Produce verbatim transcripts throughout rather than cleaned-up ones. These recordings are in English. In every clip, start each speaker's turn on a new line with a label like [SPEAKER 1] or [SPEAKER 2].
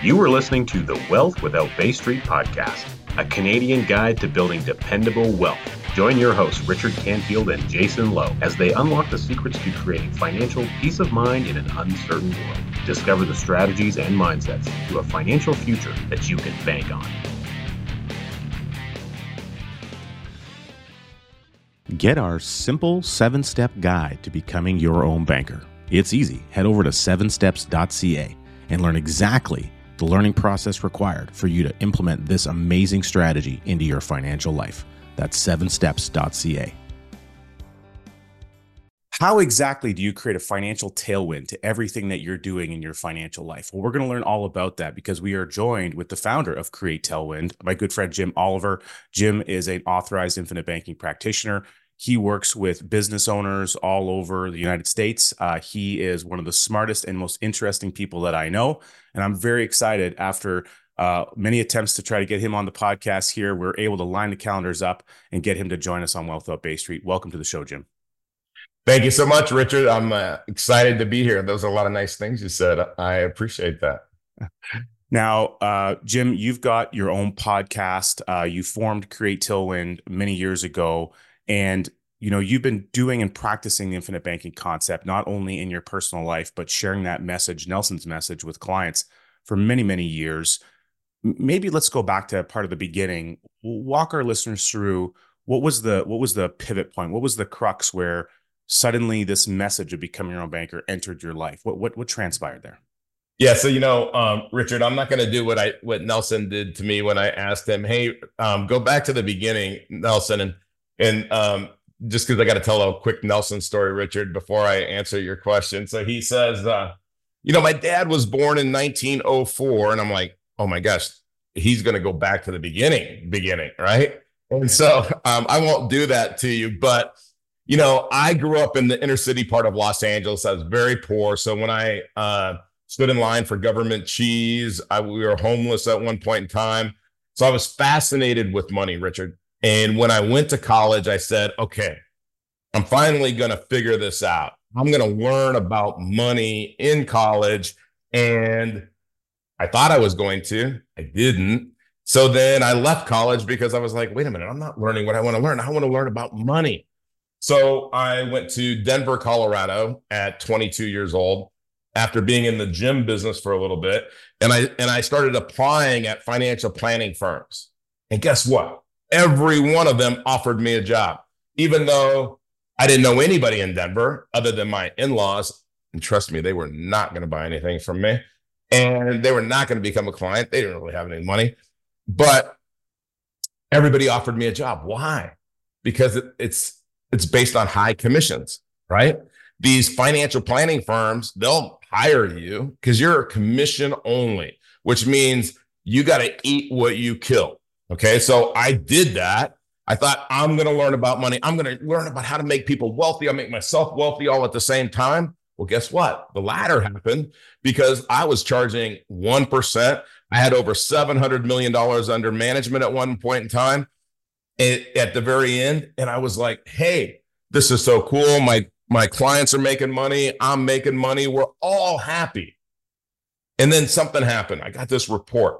[SPEAKER 1] You are listening to the Wealth Without Bay Street podcast, a Canadian guide to building dependable wealth. Join your hosts, Richard Canfield and Jason Lowe, as they unlock the secrets to creating financial peace of mind in an uncertain world. Discover the strategies and mindsets to a financial future that you can bank on. Get our simple seven-step guide to becoming your own banker. It's easy. Head over to seven steps dot c a and learn exactly the learning process required for you to implement this amazing strategy into your financial life. That's seven steps dot c a. How exactly do you create a financial tailwind to everything that you're doing in your financial life? Well, we're going to learn all about that because we are joined with the founder of Create Tailwind, my good friend, Jim Oliver. Jim is an authorized infinite banking practitioner. He works with business owners all over the United States. Uh, he is one of the smartest and most interesting people that I know. And I'm very excited after uh, many attempts to try to get him on the podcast here. We're able to line the calendars up and get him to join us on Wealth Without Bay Street. Welcome to the show, Jim.
[SPEAKER 2] Thank you so much, Richard. I'm uh, excited to be here. Those are a lot of nice things you said. I appreciate that.
[SPEAKER 1] Now, uh, Jim, you've got your own podcast. Uh, you formed Create Tailwind many years ago. And, you know, you've been doing and practicing the infinite banking concept, not only in your personal life, but sharing that message, Nelson's message, with clients for many, many years. Maybe let's go back to part of the beginning. Walk our listeners through what was the what was the pivot point? What was the crux where suddenly this message of becoming your own banker entered your life? What what what transpired there?
[SPEAKER 2] Yeah, so you know, um, Richard, I'm not going to do what I what Nelson did to me when I asked him, "Hey, um, go back to the beginning, Nelson," and And um, just because I got to tell a quick Nelson story, Richard, before I answer your question. So he says, uh, you know, my dad was born in nineteen oh four. And I'm like, oh my gosh, he's going to go back to the beginning, beginning, right? And so um, I won't do that to you. But, you know, I grew up in the inner city part of Los Angeles. I was very poor. So when I uh, stood in line for government cheese, I, we were homeless at one point in time. So I was fascinated with money, Richard. And when I went to college, I said, okay, I'm finally going to figure this out. I'm going to learn about money in college. And I thought I was going to. I didn't. So then I left college because I was like, wait a minute, I'm not learning what I want to learn. I want to learn about money. So I went to Denver, Colorado at twenty-two years old after being in the gym business for a little bit. And I, and I started applying at financial planning firms. And guess what? Every one of them offered me a job, even though I didn't know anybody in Denver other than my in-laws. And trust me, they were not going to buy anything from me. And they were not going to become a client. They didn't really have any money. But everybody offered me a job. Why? Because it, it's it's based on high commissions, right? These financial planning firms, they'll hire you because you're commission only, which means you got to eat what you kill. Okay, so I did that. I thought, I'm going to learn about money. I'm going to learn about how to make people wealthy. I'll make myself wealthy all at the same time. Well, guess what? The latter happened because I was charging one percent. I had over seven hundred million dollars under management at one point in time at the very end. And I was like, hey, this is so cool. My, my clients are making money. I'm making money. We're all happy. And then something happened. I got this report.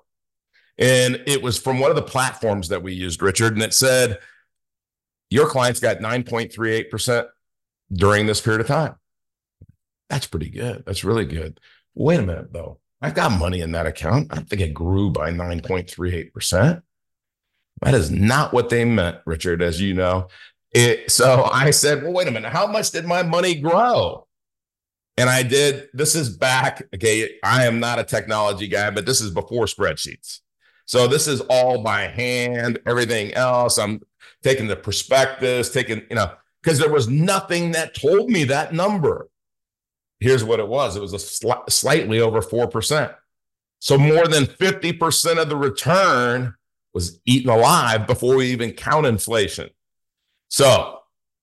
[SPEAKER 2] And it was from one of the platforms that we used, Richard, and it said, your clients got nine point three eight percent during this period of time. That's pretty good. That's really good. Wait a minute, though. I've got money in that account. I don't think it grew by nine point three eight percent. That is not what they meant, Richard, as you know. It, so I said, well, wait a minute. How much did my money grow? And I did. This is back. Okay, I am not a technology guy, but this is before spreadsheets. So this is all by hand, everything else. I'm taking the prospectus, taking, you know, because there was nothing that told me that number. Here's what it was. It was a sli- slightly over four percent. So more than fifty percent of the return was eaten alive before we even count inflation. So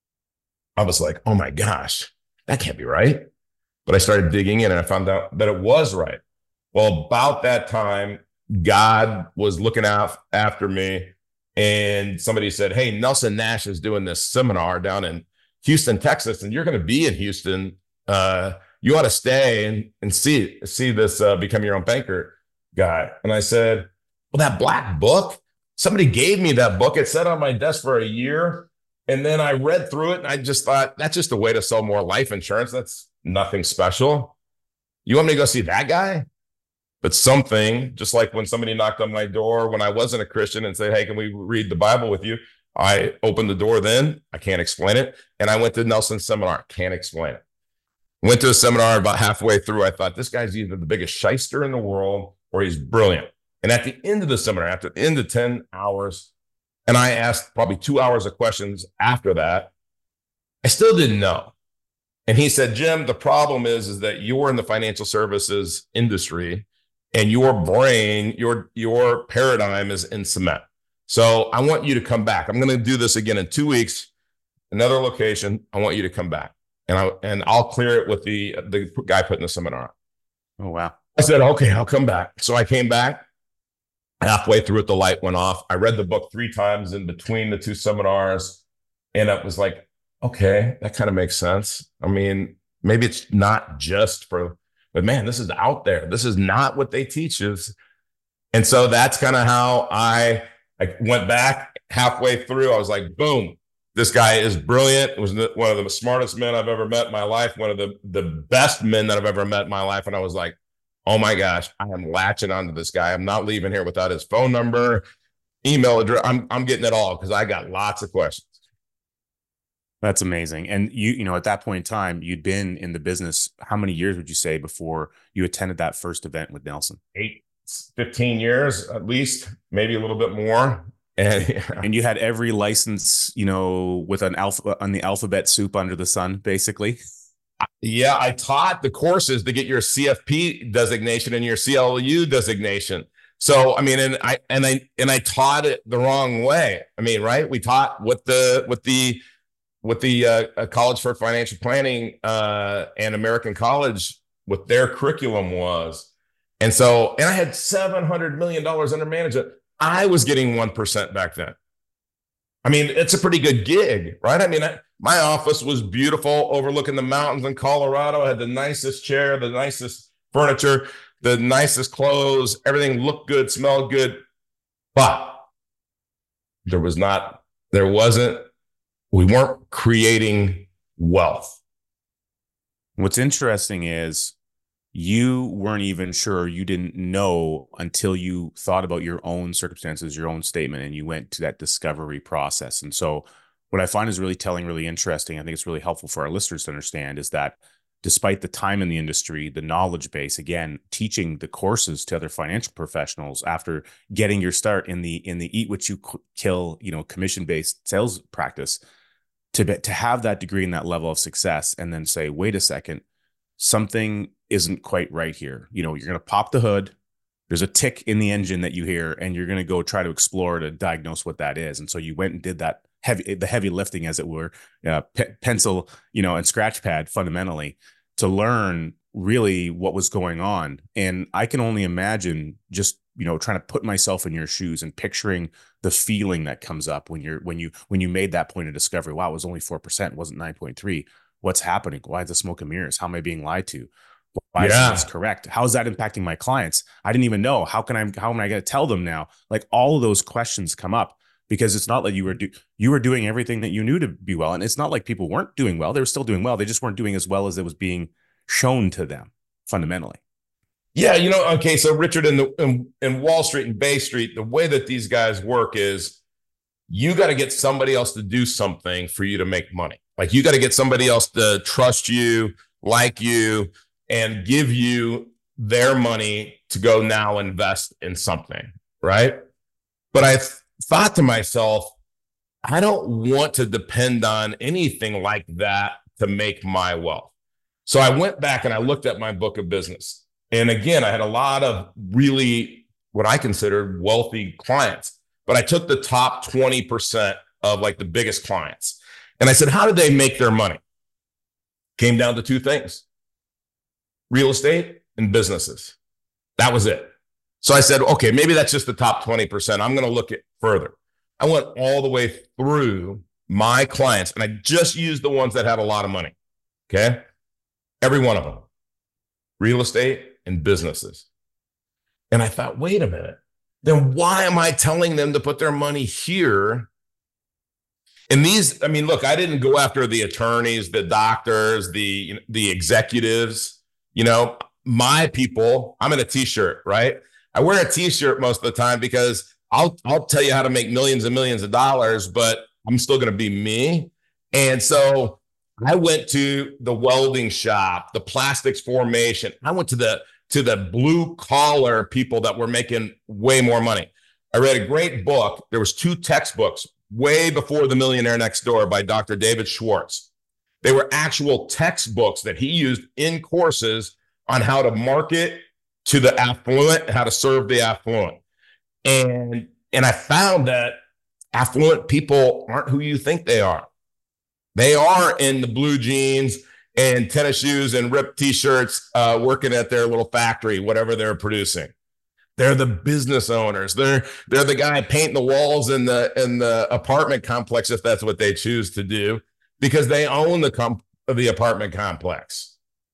[SPEAKER 2] I was like, oh my gosh, that can't be right. But I started digging in and I found out that it was right. Well, about that time, God was looking out after me and somebody said, hey, Nelson Nash is doing this seminar down in Houston, Texas, and you're going to be in Houston. Uh, you ought to stay and, and see, see this uh, Become Your Own Banker guy. And I said, well, that black book, somebody gave me that book. It sat on my desk for a year. And then I read through it and I just thought, that's just a way to sell more life insurance. That's nothing special. You want me to go see that guy? But something, just like when somebody knocked on my door when I wasn't a Christian and said, hey, can we read the Bible with you? I opened the door then. I can't explain it. And I went to Nelson's seminar. Can't explain it. Went to a seminar about halfway through. I thought, this guy's either the biggest shyster in the world or he's brilliant. And at the end of the seminar, after the end of ten hours, and I asked probably two hours of questions after that, I still didn't know. And he said, Jim, the problem is, is that you're in the financial services industry and your brain, your, your paradigm is in cement. So I want you to come back. I'm going to do this again in two weeks, another location. I want you to come back. And I and I'll clear it with the the guy putting the seminar on.
[SPEAKER 1] Oh, wow.
[SPEAKER 2] I said, okay, I'll come back. So I came back. Halfway through it, the light went off. I read the book three times in between the two seminars. And it was like, okay, that kind of makes sense. I mean, maybe it's not just for, but man, this is out there. This is not what they teach us. And so that's kind of how I, I went back halfway through. I was like, boom. This guy is brilliant. It was one of the smartest men I've ever met in my life, one of the, the best men that I've ever met in my life. And I was like, oh my gosh, I am latching onto this guy. I'm not leaving here without his phone number, email address. I'm, I'm getting it all because I got lots of questions.
[SPEAKER 1] That's amazing. And you, you know, at that point in time, you'd been in the business. How many years would you say before you attended that first event with Nelson?
[SPEAKER 2] Eight, fifteen years at least, maybe a little bit more. And, yeah.
[SPEAKER 1] and you had every license, you know, with an alpha on the alphabet soup under the sun, basically.
[SPEAKER 2] Yeah, I taught the courses to get your C F P designation and your C L U designation. So, I mean, and I and I and I taught it the wrong way. I mean, right? We taught what the what the what the uh, College for Financial Planning uh, and American College, what their curriculum was, and so and I had seven hundred million dollars under management. I was getting one percent back then. I mean, it's a pretty good gig, right? I mean, I, my office was beautiful, overlooking the mountains in Colorado. I had the nicest chair, the nicest furniture, the nicest clothes. Everything looked good, smelled good. But there was not, there wasn't, we weren't creating wealth.
[SPEAKER 1] What's interesting is you weren't even sure, you didn't know until you thought about your own circumstances, your own statement, and you went to that discovery process. And so what I find is really telling, really interesting, I think it's really helpful for our listeners to understand, is that despite the time in the industry, the knowledge base, again, teaching the courses to other financial professionals after getting your start in the in the eat what you kill, you know, commission-based sales practice, to, to have that degree and that level of success, and then say, wait a second, something isn't quite right here. You know, you're going to pop the hood. There's a tick in the engine that you hear, and you're going to go try to explore to diagnose what that is. And so you went and did that heavy, the heavy lifting, as it were, uh, pe- pencil, you know, and scratch pad fundamentally to learn really what was going on. And I can only imagine just, you know, trying to put myself in your shoes and picturing the feeling that comes up when you're, when you, when you made that point of discovery. Wow, it was only four percent, it wasn't nine point three. What's happening? Why is the smoke and mirrors? How am I being lied to? Why
[SPEAKER 2] yeah.
[SPEAKER 1] is this correct? How is that impacting my clients? I didn't even know. How can I, how am I going to tell them now? Like, all of those questions come up, because it's not like you were, do, you were doing everything that you knew to be well. And it's not like people weren't doing well. They were still doing well. They just weren't doing as well as it was being shown to them fundamentally.
[SPEAKER 2] Yeah. You know, okay. So Richard, in the, in, in Wall Street and Bay Street, the way that these guys work is you got to get somebody else to do something for you to make money. Like, you got to get somebody else to trust you, like you, and give you their money to go now invest in something, right? But I th- thought to myself, I don't want to depend on anything like that to make my wealth. So I went back and I looked at my book of business. And again, I had a lot of really what I considered wealthy clients, but I took the top twenty percent of like the biggest clients. And I said, how did they make their money? Came down to two things: real estate and businesses. That was it. So I said, okay, maybe that's just the top twenty percent. I'm going to look at further. I went all the way through my clients, and I just used the ones that had a lot of money. Okay. Every one of them, real estate and businesses. And I thought, wait a minute, then why am I telling them to put their money here? And these, I mean, look, I didn't go after the attorneys, the doctors, the the executives. You know, my people, I'm in a t-shirt, right? I wear a t-shirt most of the time because I'll I'll tell you how to make millions and millions of dollars, but I'm still going to be me. And so I went to the welding shop, the plastics formation. I went to the to the blue collar people that were making way more money. I read a great book. There was two textbooks way before The Millionaire Next Door by Doctor David Schwartz. They were actual textbooks that he used in courses on how to market to the affluent, how to serve the affluent. And, and I found that affluent people aren't who you think they are. They are in the blue jeans and tennis shoes and ripped t-shirts, uh, working at their little factory, whatever they're producing. They're the business owners. They're they're the guy painting the walls in the in the apartment complex, if that's what they choose to do, because they own the comp- the apartment complex.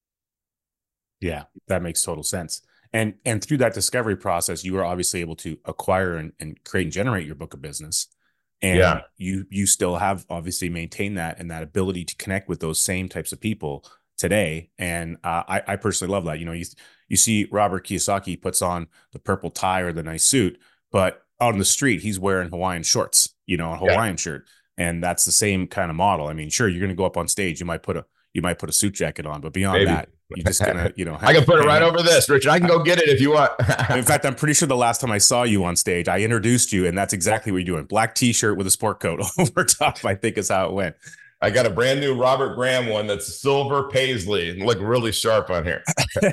[SPEAKER 1] Yeah, that makes total sense. And and through that discovery process, you were obviously able to acquire and, and create and generate your book of business. And
[SPEAKER 2] yeah.
[SPEAKER 1] you you still have obviously maintained that and that ability to connect with those same types of people today. And uh, I, I personally love that. You know, you you see Robert Kiyosaki puts on the purple tie or the nice suit, but out on the street, he's wearing Hawaiian shorts, you know, a Hawaiian yeah. shirt. And that's the same kind of model. I mean, sure, you're going to go up on stage. You might put a you might put a suit jacket on, but beyond Maybe. that, you're just gonna, you know.
[SPEAKER 2] I can put it right over this, Richard. I can go get it if you want.
[SPEAKER 1] In fact, I'm pretty sure the last time I saw you on stage, I introduced you, and that's exactly what you're doing. Black T-shirt with a sport coat over top, I think is how it went.
[SPEAKER 2] I got a brand new Robert Graham one that's silver paisley. Look really sharp on here.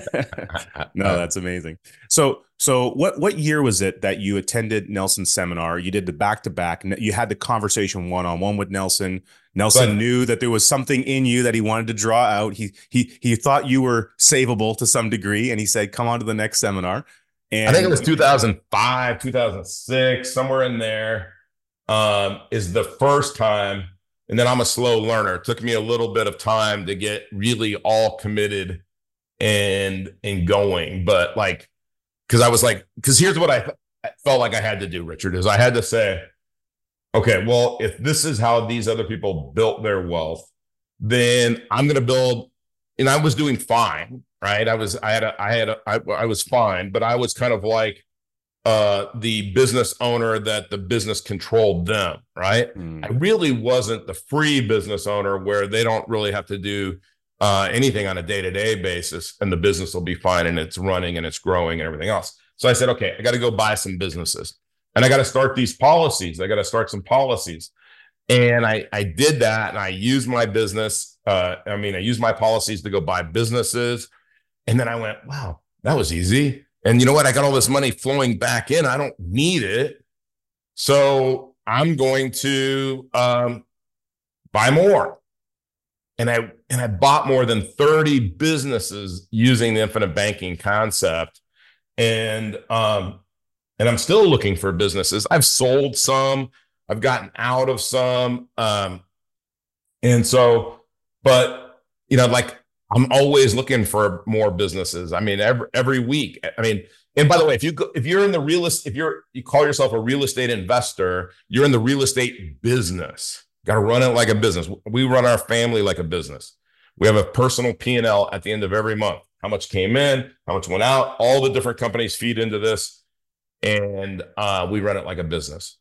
[SPEAKER 1] No, that's amazing. So, so what what year was it that you attended Nelson's seminar? You did the back to back. You had the conversation one on one with Nelson. Nelson but, knew that there was something in you that he wanted to draw out. He he he thought you were savable to some degree, and he said, "Come on to the next seminar." And
[SPEAKER 2] I think it was two thousand five, two thousand six, somewhere in there. Um, is the first time. And then I'm a slow learner. It took me a little bit of time to get really all committed and and going. But like, because I was like, because here's what I, th- I felt like I had to do, Richard, is I had to say, okay, well, if this is how these other people built their wealth, then I'm going to build. And I was doing fine, right? I was, I had, a, I had, a, I, I was fine, but I was kind of like, uh the business owner that the business controlled them, right? Mm. I really wasn't the free business owner where they don't really have to do uh anything on a day-to-day basis, and the business will be fine and it's running and it's growing and everything else. So I said, okay, I got to go buy some businesses and I got to start these policies. I got to start some policies. And I I did that, and I used my business. Uh, I mean, I used my policies to go buy businesses. And then I went, wow, that was easy. And you know what? I got all this money flowing back in. I don't need it. So I'm going to um, buy more. And I and I bought more than thirty businesses using the infinite banking concept. And um, and I'm still looking for businesses. I've sold some. I've gotten out of some. Um, and so, but, you know, like, I'm always looking for more businesses. I mean, every every week. I mean, and by the way, if you go, if you're in the real estate, if you're you call yourself a real estate investor, you're in the real estate business. Got to run it like a business. We run our family like a business. We have a personal P and L at the end of every month. How much came in? How much went out? All the different companies feed into this, and uh, we run it like a business.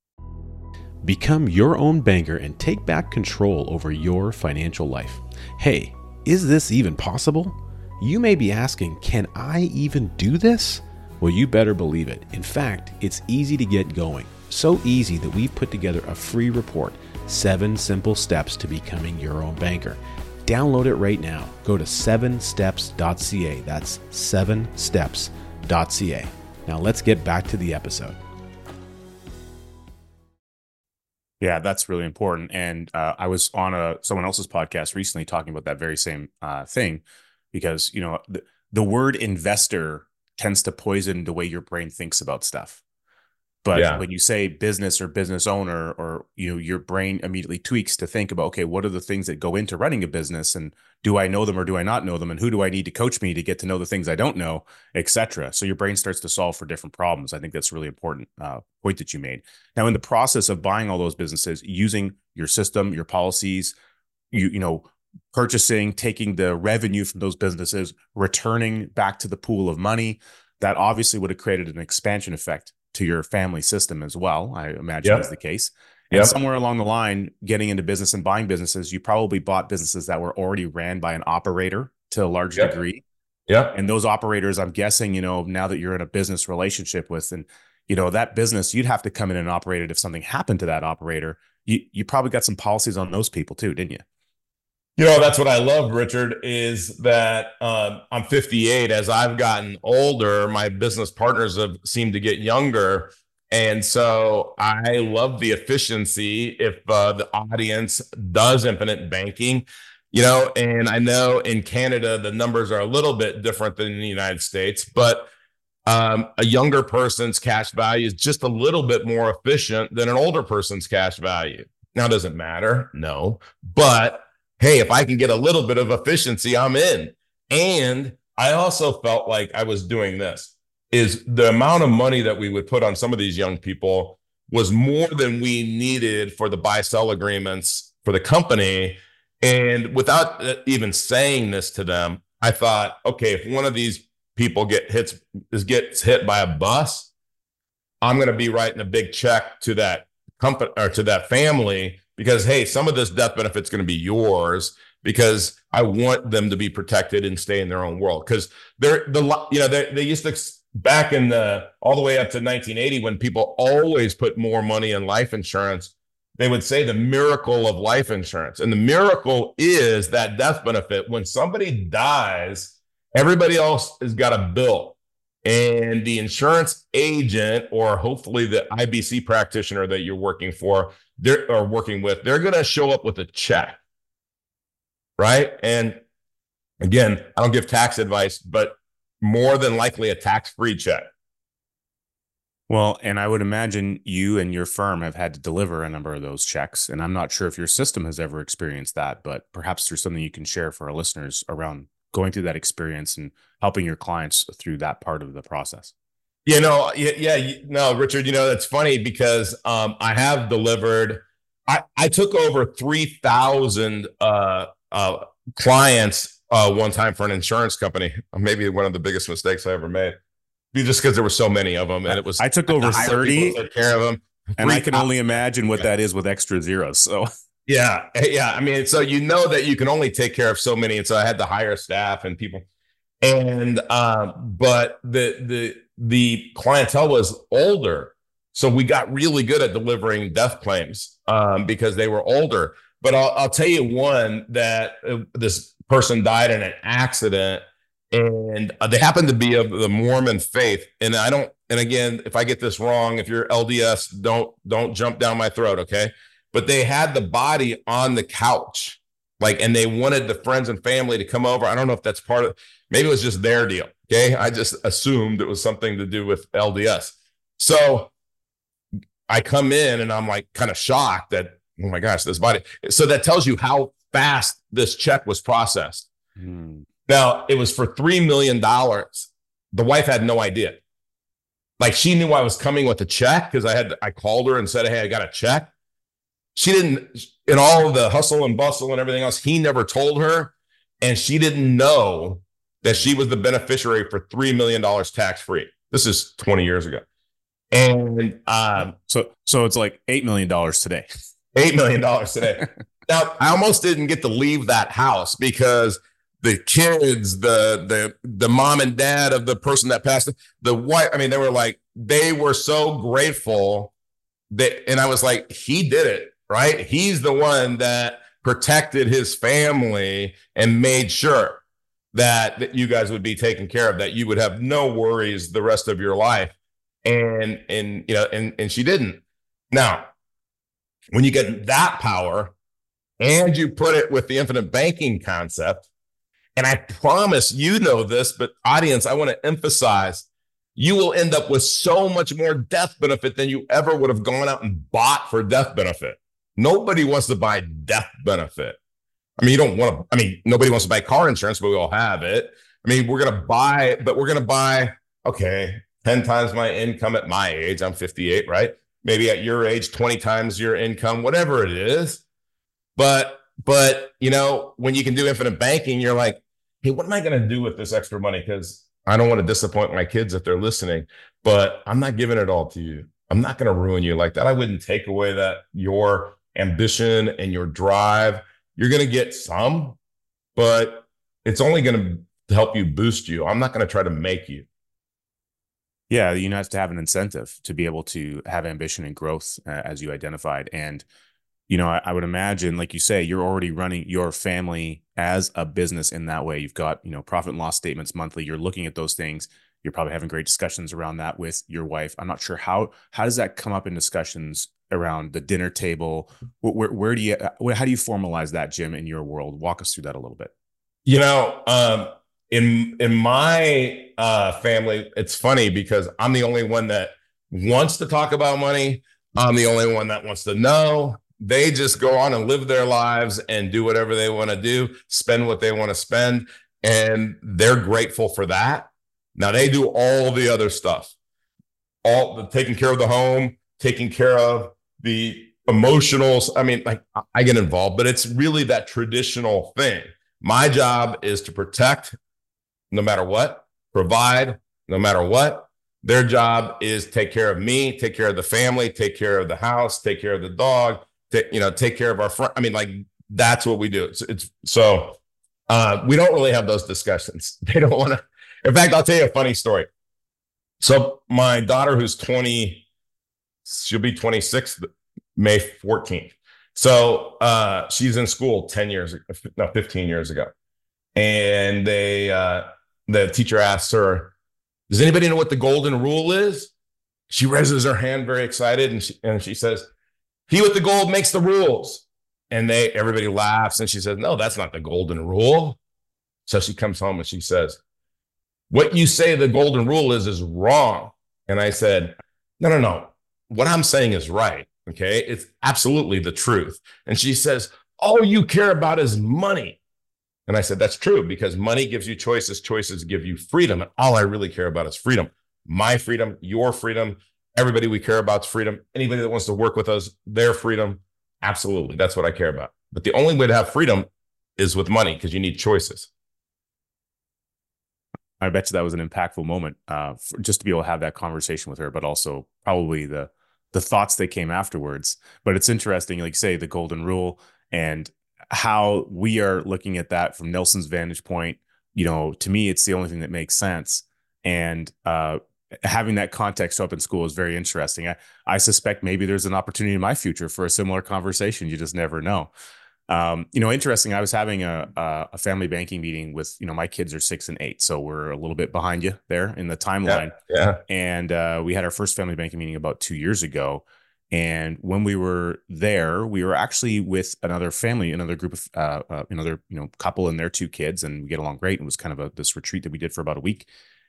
[SPEAKER 3] Become your own banker and take back control over your financial life. Hey. Is this even possible? You may be asking, can I even do this? Well, you better believe it. In fact, it's easy to get going. So easy that we've put together a free report, Seven Simple Steps to Becoming Your Own Banker. Download it right now. Go to seven steps dot c a. That's seven steps dot c a. Now let's get back to the episode.
[SPEAKER 1] Yeah, that's really important. And uh, I was on a someone else's podcast recently talking about that very same uh, thing, because, you know, the, the word investor tends to poison the way your brain thinks about stuff. But
[SPEAKER 2] Yeah.
[SPEAKER 1] when you say business or business owner, or, you know, your brain immediately tweaks to think about, okay, what are the things that go into running a business, and do I know them or do I not know them? And who do I need to coach me to get to know the things I don't know, et cetera. So your brain starts to solve for different problems. I think that's a really important uh, point that you made. Now, in the process of buying all those businesses, using your system, your policies, you, you know, purchasing, taking the revenue from those businesses, returning back to the pool of money, that obviously would have created an expansion effect to your family system as well, I imagine,
[SPEAKER 2] Yep.
[SPEAKER 1] is the case. And
[SPEAKER 2] Yep.
[SPEAKER 1] somewhere along the line, getting into business and buying businesses, you probably bought businesses that were already ran by an operator to a large
[SPEAKER 2] Yep.
[SPEAKER 1] degree.
[SPEAKER 2] Yeah.
[SPEAKER 1] And those operators, I'm guessing, you know, now that you're in a business relationship with, and, you know, that business, you'd have to come in and operate it if something happened to that operator. You, you probably got some policies on those people too, didn't you?
[SPEAKER 2] You know, that's what I love, Richard, is that um, I'm fifty-eight. As I've gotten older, my business partners have seemed to get younger. And so I love the efficiency if uh, the audience does infinite banking, you know, and I know in Canada, the numbers are a little bit different than in the United States, but um, a younger person's cash value is just a little bit more efficient than an older person's cash value. Now, does it matter? No, but hey, if I can get a little bit of efficiency, I'm in. And I also felt like I was doing this, is the amount of money that we would put on some of these young people was more than we needed for the buy-sell agreements for the company. And without even saying this to them, I thought, okay, if one of these people get hits is gets hit by a bus, I'm going to be writing a big check to that company or to that family, because, hey, some of this death benefit is going to be yours, because I want them to be protected and stay in their own world. Because they're the you know they they used to, back in the all the way up to nineteen eighty, when people always put more money in life insurance, they would say the miracle of life insurance. And the miracle is that death benefit. When somebody dies, everybody else has got a bill. And the insurance agent, or hopefully the I B C practitioner that you're working for, they're or working with, they're going to show up with a check, right? And again, I don't give tax advice, but more than likely a tax-free check.
[SPEAKER 1] Well, and I would imagine you and your firm have had to deliver a number of those checks. And I'm not sure if your system has ever experienced that, but perhaps there's something you can share for our listeners around going through that experience and helping your clients through that part of the process.
[SPEAKER 2] You know, yeah, yeah, no, Richard, you know, that's funny because um, I have delivered, I, I took over three thousand uh, uh, clients uh, one time for an insurance company. Maybe one of the biggest mistakes I ever made, just because there were so many of them. And it was,
[SPEAKER 1] I took over thirty,
[SPEAKER 2] took care of them.
[SPEAKER 1] And I can only imagine what that is with extra zeros. So
[SPEAKER 2] yeah, yeah. I mean, so you know that you can only take care of so many. And so I had to hire staff and people. And um, but the the the clientele was older, so we got really good at delivering death claims um, because they were older. But I'll, I'll tell you one that uh, this person died in an accident, and uh, they happened to be of the Mormon faith. And I don't. And again, if I get this wrong, if you're L D S, don't don't jump down my throat, okay? But they had the body on the couch. Like, and they wanted the friends and family to come over. I don't know if that's part of, maybe it was just their deal. Okay. I just assumed it was something to do with L D S. So I come in and I'm like kind of shocked that, oh my gosh, this body. So that tells you how fast this check was processed. Hmm. Now, it was for three million dollars. The wife had no idea. Like, she knew I was coming with a check because I had, I called her and said, hey, I got a check. She didn't, in all of the hustle and bustle and everything else, he never told her. And she didn't know that she was the beneficiary for three million dollars tax-free. This is twenty years ago. And um,
[SPEAKER 1] so, so it's like eight million dollars today.
[SPEAKER 2] eight million dollars today. Now, I almost didn't get to leave that house because the kids, the, the, the mom and dad of the person that passed, the wife, I mean, they were like, they were so grateful that, and I was like, he did it. Right? He's the one that protected his family and made sure that, that you guys would be taken care of, that you would have no worries the rest of your life. And, and, you know, and, and she didn't. Now, when you get that power and you put it with the infinite banking concept, and I promise you know this, but audience, I want to emphasize you will end up with so much more death benefit than you ever would have gone out and bought for death benefit. Nobody wants to buy death benefit. I mean, you don't want to, I mean, nobody wants to buy car insurance, but we all have it. I mean, we're going to buy, but we're going to buy, okay, ten times my income at my age. I'm fifty-eight, right? Maybe at your age, twenty times your income, whatever it is. But, but, you know, when you can do infinite banking, you're like, hey, what am I going to do with this extra money? Because I don't want to disappoint my kids if they're listening, but I'm not giving it all to you. I'm not going to ruin you like that. I wouldn't take away that your ambition and your drive. You're going to get some, but it's only going to help you boost you. I'm not going to try to make you.
[SPEAKER 1] Yeah, you have to have an incentive to be able to have ambition and growth, uh, as you identified. And, you know, I, I would imagine, like you say, you're already running your family as a business in that way. You've got, you know, profit and loss statements monthly. You're looking at those things. You're probably having great discussions around that with your wife. I'm not sure how, how does that come up in discussions around the dinner table? Where, where do you, how do you formalize that, Jim, in your world? Walk us through that a little bit.
[SPEAKER 2] You know, um, in, in my uh, family, it's funny because I'm the only one that wants to talk about money. I'm the only one that wants to know. They just go on and live their lives and do whatever they want to do, spend what they want to spend. And they're grateful for that. Now they do all the other stuff, all the taking care of the home, taking care of the emotionals. I mean, like I get involved, but it's really that traditional thing. My job is to protect no matter what, provide no matter what. Their job is take care of me, take care of the family, take care of the house, take care of the dog, take, you know, take care of our friend. I mean, like that's what we do. It's, it's so uh, we don't really have those discussions. They don't want to. In fact, I'll tell you a funny story. So my daughter, who's twenty, she'll be twenty-six May fourteenth. So uh, she's in school ten years, no, fifteen years ago. And they, uh, the teacher asks her, does anybody know what the golden rule is? She raises her hand very excited. And she, and she says, he with the gold makes the rules. And they, everybody laughs. And she says, no, that's not the golden rule. So she comes home and she says, what you say the golden rule is, is wrong. And I said, no, no, no. What I'm saying is right. Okay. It's absolutely the truth. And she says, all you care about is money. And I said, that's true, because money gives you choices. Choices give you freedom. And all I really care about is freedom. My freedom, your freedom. Everybody we care about is freedom. Anybody that wants to work with us, their freedom. Absolutely. That's what I care about. But the only way to have freedom is with money, because you need choices.
[SPEAKER 1] I bet you that was an impactful moment, uh, for, just to be able to have that conversation with her, but also probably the the thoughts that came afterwards. But it's interesting, like you say, the golden rule and how we are looking at that from Nelson's vantage point. You know, to me, it's the only thing that makes sense. And uh, having that context show up in school is very interesting. I, I suspect maybe there's an opportunity in my future for a similar conversation. You just never know. Um, you know, interesting. I was having a, a family banking meeting with, you know, my kids are six and eight. So we're a little bit behind you there in the timeline.
[SPEAKER 2] Yeah. yeah.
[SPEAKER 1] And uh, we had our first family banking meeting about two years ago. And when we were there, we were actually with another family, another group of, uh, uh, another, you know, couple and their two kids, and we get along great. It was kind of a, this retreat that we did for about a week.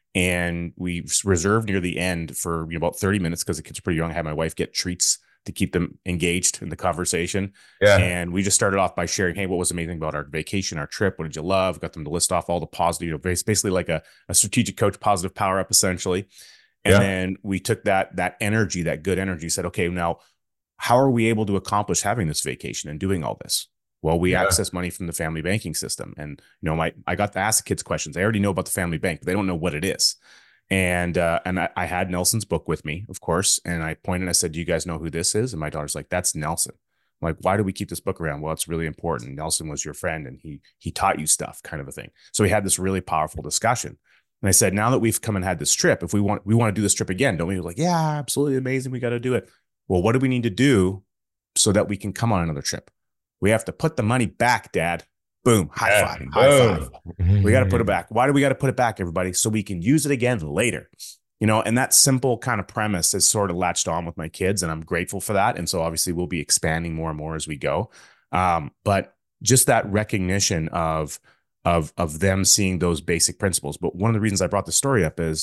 [SPEAKER 1] And we reserved near the end for, you know, about thirty minutes because the kids are pretty young. I had my wife get treats to keep them engaged in the conversation.
[SPEAKER 2] Yeah.
[SPEAKER 1] And we just started off by sharing, hey, what was amazing about our vacation, our trip? What did you love? Got them to list off all the positive, you know, basically like a, a strategic coach, positive power up essentially. And yeah. then we took that, that energy, that good energy, said, okay, now how are we able to accomplish having this vacation and doing all this? Well, we yeah. access money from the family banking system. And, you know, my, I got to ask the kids questions. They already know about the family bank, but they don't know what it is. And, uh, and I, I had Nelson's book with me, of course. And I pointed and I said, do you guys know who this is? And my daughter's like, that's Nelson. I'm like, why do we keep this book around? Well, it's really important. Nelson was your friend and he, he taught you stuff, kind of a thing. So we had this really powerful discussion. And I said, now that we've come and had this trip, if we want, we want to do this trip again, don't we? Like, yeah, absolutely amazing. We got to do it. Well, what do we need to do so that we can come on another trip? We have to put the money back, Dad. Boom. High
[SPEAKER 2] yeah,
[SPEAKER 1] five. High five. We got to put it back. Why do we got to put it back, everybody? So we can use it again later. You know, and that simple kind of premise has sort of latched on with my kids, and I'm grateful for that. And so obviously we'll be expanding more and more as we go. Um, but just that recognition of, of, of them seeing those basic principles. But one of the reasons I brought the story up is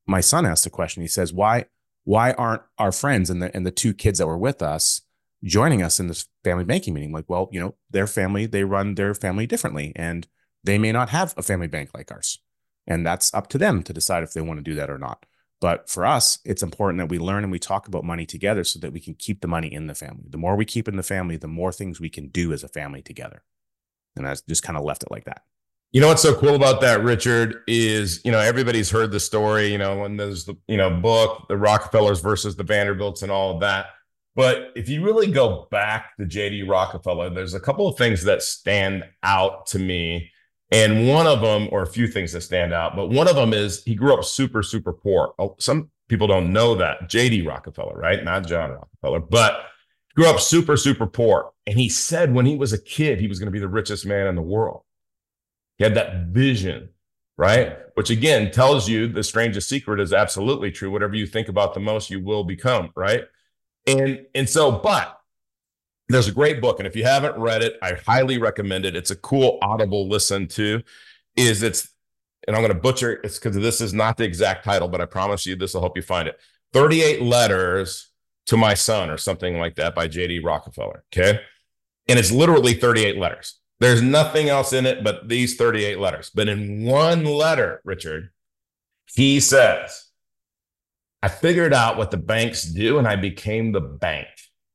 [SPEAKER 1] my son asked a question. He says, why, why aren't our friends and the, and the two kids that were with us joining us in this family banking meeting? Like, well, you know, their family, they run their family differently, and they may not have a family bank like ours. And that's up to them to decide if they want to do that or not. But for us, it's important that we learn and we talk about money together so that we can keep the money in the family. The more we keep in the family, the more things we can do as a family together. And I just kind of left it like that.
[SPEAKER 2] You know what's so cool about that, Richard, is, you know, everybody's heard the story, you know, when there's the, you know, book, the Rockefellers versus the Vanderbilts and all of that. But if you really go back to J D Rockefeller, there's a couple of things that stand out to me. And one of them, or a few things that stand out, but one of them is he grew up super, super poor. Oh, some people don't know that. J D Rockefeller, right? Not John Rockefeller, but grew up super, super poor. And he said when he was a kid, he was going to be the richest man in the world. He had that vision, right? Which again tells you the strangest secret is absolutely true. Whatever you think about the most, you will become, right? And, and so, but there's a great book, and if you haven't read it, I highly recommend it. It's a cool audible listen to. Is it's, and I'm going to butcher it, it's because this is not the exact title, but I promise you this will help you find it. thirty-eight Letters to My Son, or something like that, by J D Rockefeller. Okay, and it's literally thirty-eight letters. There's nothing else in it but these thirty-eight letters. But in one letter, Richard, he says, "I figured out what the banks do, and I became the bank."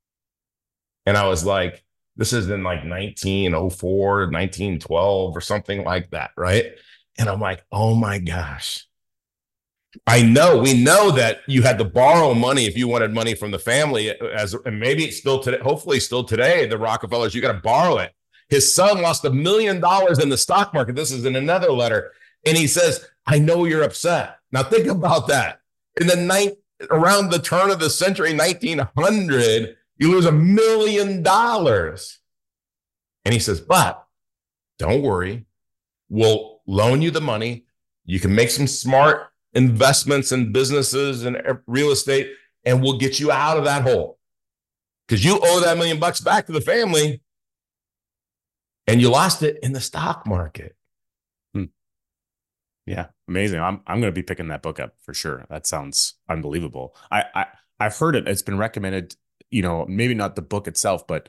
[SPEAKER 2] And I was like, this is in like nineteen oh four, nineteen twelve or something like that, right? And I'm like, oh my gosh. I know, we know that you had to borrow money if you wanted money from the family, as and maybe it's still today, hopefully still today, the Rockefellers, you got to borrow it. His son lost a million dollars in the stock market. This is in another letter. And he says, I know you're upset. Now think about that. In the night, around the turn of the century, nineteen hundred, you lose a million dollars. And he says, but don't worry. We'll loan you the money. You can make some smart investments in businesses and real estate, and we'll get you out of that hole. Because you owe that million bucks back to the family, and you lost it in the stock market.
[SPEAKER 1] Hmm. Yeah, amazing. I'm I'm going to be picking that book up for sure. That sounds unbelievable. I, I I've heard it. It's been recommended. You know, maybe not the book itself, but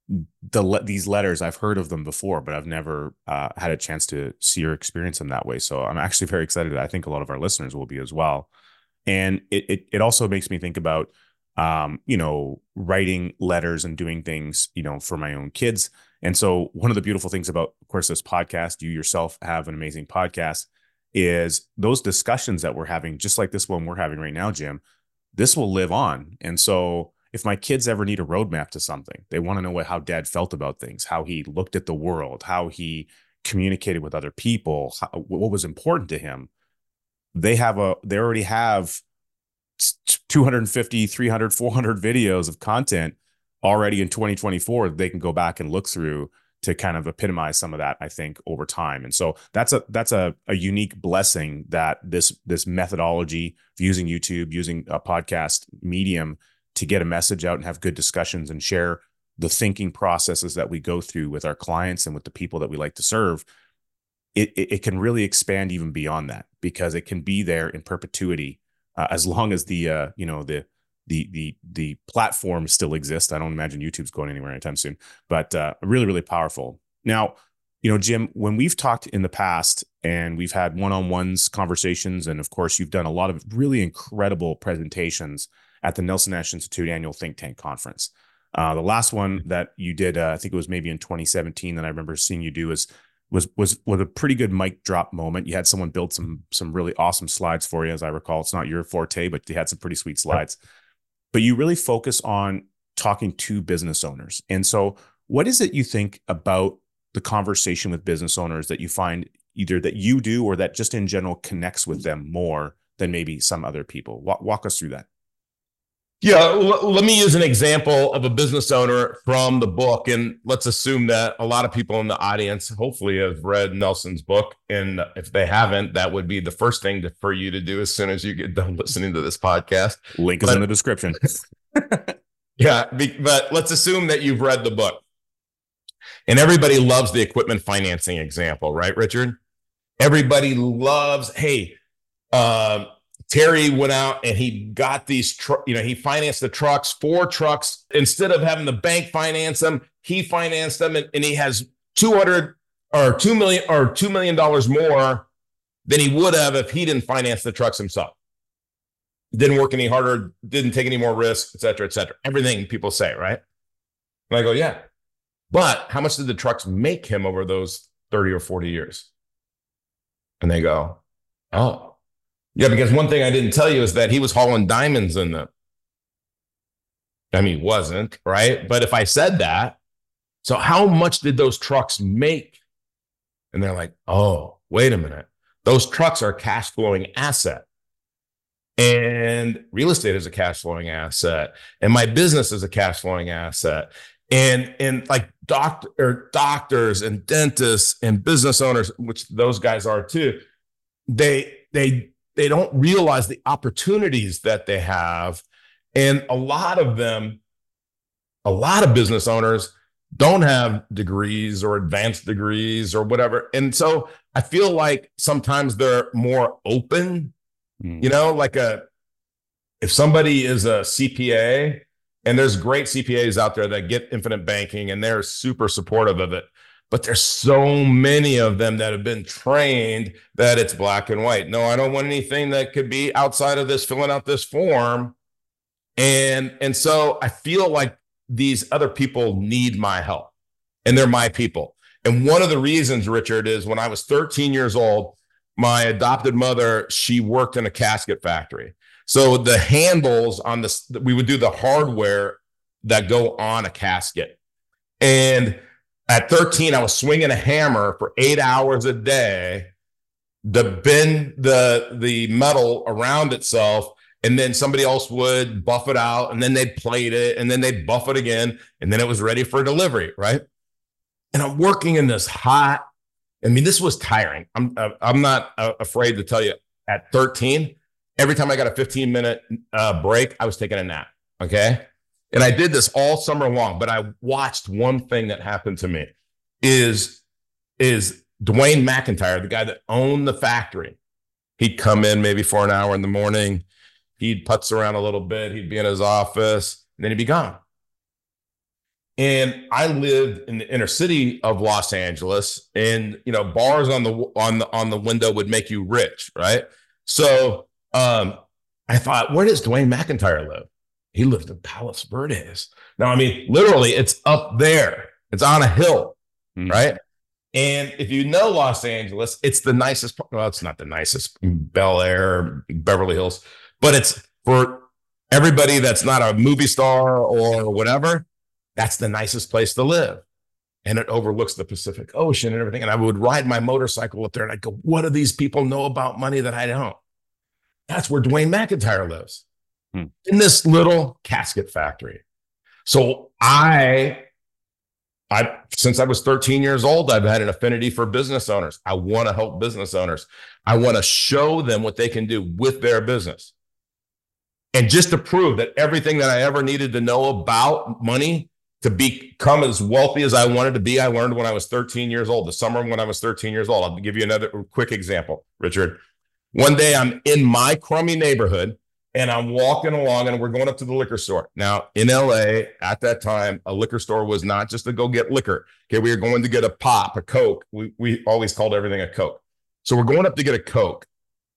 [SPEAKER 1] the these letters, I've heard of them before, but I've never uh, had a chance to see or experience them that way. So I'm actually very excited. I think a lot of our listeners will be as well. And it it, it also makes me think about, um, you know, writing letters and doing things, you know, for my own kids. And so one of the beautiful things about, of course, this podcast, you yourself have an amazing podcast, is those discussions that we're having, just like this one we're having right now, Jim, this will live on. And so if my kids ever need a roadmap to something, they want to know what, how dad felt about things, how he looked at the world, how he communicated with other people, how, what was important to him. They have a, they already have two hundred fifty, three hundred, four hundred videos of content already in twenty twenty-four that they can go back and look through to kind of epitomize some of that, I think, over time. And so that's a, that's a, a unique blessing that this, this methodology of using YouTube, using a podcast medium to get a message out and have good discussions and share the thinking processes that we go through with our clients and with the people that we like to serve, it, it, it can really expand even beyond that, because it can be there in perpetuity uh, as long as the, uh, you know, the, the, the, the platform still exists. I don't imagine YouTube's going anywhere anytime soon, but uh, really, really powerful. Now, you know, Jim, when we've talked in the past and we've had one-on-ones conversations, and of course you've done a lot of really incredible presentations at the Nelson Nash Institute annual think tank conference. Uh, the last one that you did, uh, I think it was maybe in twenty seventeen that I remember seeing you do, was, was, was, was a pretty good mic drop moment. You had someone build some, some really awesome slides for you, as I recall. It's not your forte, but you had some pretty sweet slides. But you really focus on talking to business owners. And so what is it you think about the conversation with business owners that you find either that you do or that just in general connects with them more than maybe some other people? Walk, walk us through that.
[SPEAKER 2] Yeah, l- let me use an example of a business owner from the book. And let's assume that a lot of people in the audience hopefully have read Nelson's book. And if they haven't, that would be the first thing to, for you to do as soon as you get done listening to this podcast.
[SPEAKER 1] Link is
[SPEAKER 2] but,
[SPEAKER 1] in the description.
[SPEAKER 2] Yeah, be, but let's assume that you've read the book. And everybody loves the equipment financing example, right, Richard? Everybody loves, hey, uh, Terry went out and he got these, tr- you know, he financed the trucks, four trucks. Instead of having the bank finance them, he financed them, and, and he has two hundred or two million or two million dollars more than he would have if he didn't finance the trucks himself. Didn't work any harder, didn't take any more risks, et cetera, et cetera. Everything people say, right? And I go, yeah. But how much did the trucks make him over those thirty or forty years? And they go, oh. Yeah, because one thing I didn't tell you is that he was hauling diamonds in them. I mean, he wasn't, right? But if I said that, so how much did those trucks make? And they're like, oh, wait a minute. Those trucks are a cash flowing asset. And real estate is a cash flowing asset. And my business is a cash flowing asset. And, and like doctor, or doctors and dentists and business owners, which those guys are too, they, they, they don't realize the opportunities that they have. And a lot of them, a lot of business owners don't have degrees or advanced degrees or whatever. And so I feel like sometimes they're more open, mm. you know, like a, if somebody is a C P A, and there's great C P As out there that get infinite banking and they're super supportive of it. But there's so many of them that have been trained that it's black and white. No, I don't want anything that could be outside of this, filling out this form. And, and so I feel like these other people need my help, and they're my people. And one of the reasons, Richard, is when I was thirteen years old, my adopted mother, she worked in a casket factory. So the handles on this, we would do the hardware that go on a casket. And at thirteen, I was swinging a hammer for eight hours a day to bend the, the metal around itself. And then somebody else would buff it out, and then they'd plate it, and then they'd buff it again. And then it was ready for delivery, right? And I'm working in this hot, I mean, this was tiring. I'm, I'm not afraid to tell you, at thirteen, every time I got a fifteen minute uh, break, I was taking a nap, okay? And I did this all summer long, but I watched one thing that happened to me is, is Dwayne McIntyre, the guy that owned the factory. He'd come in maybe for an hour in the morning. He'd putz around a little bit. He'd be in his office, and then he'd be gone. And I lived in the inner city of Los Angeles, and, you know, bars on the, on the, on the window would make you rich, right? So um, I thought, where does Dwayne McIntyre live? He lived in Palos Verdes. Now, I mean, literally, it's up there. It's on a hill, mm-hmm. right? And if you know Los Angeles, it's the nicest, well, it's not the nicest, Bel Air, Beverly Hills, but it's for everybody that's not a movie star or whatever, that's the nicest place to live. And it overlooks the Pacific Ocean and everything. And I would ride my motorcycle up there, and I'd go, what do these people know about money that I don't? That's where Dwayne McIntyre lives, hmm. in this little casket factory. So I, I, since I was thirteen years old, I've had an affinity for business owners. I want to help business owners. I want to show them what they can do with their business. And just to prove that everything that I ever needed to know about money to become as wealthy as I wanted to be, I learned when I was thirteen years old, the summer when I was thirteen years old. I'll give you another quick example, Richard. One day I'm in my crummy neighborhood, and I'm walking along, and we're going up to the liquor store. Now, in L A at that time, a liquor store was not just to go get liquor. Okay, we were going to get a pop, a Coke. We, we always called everything a Coke. So we're going up to get a Coke.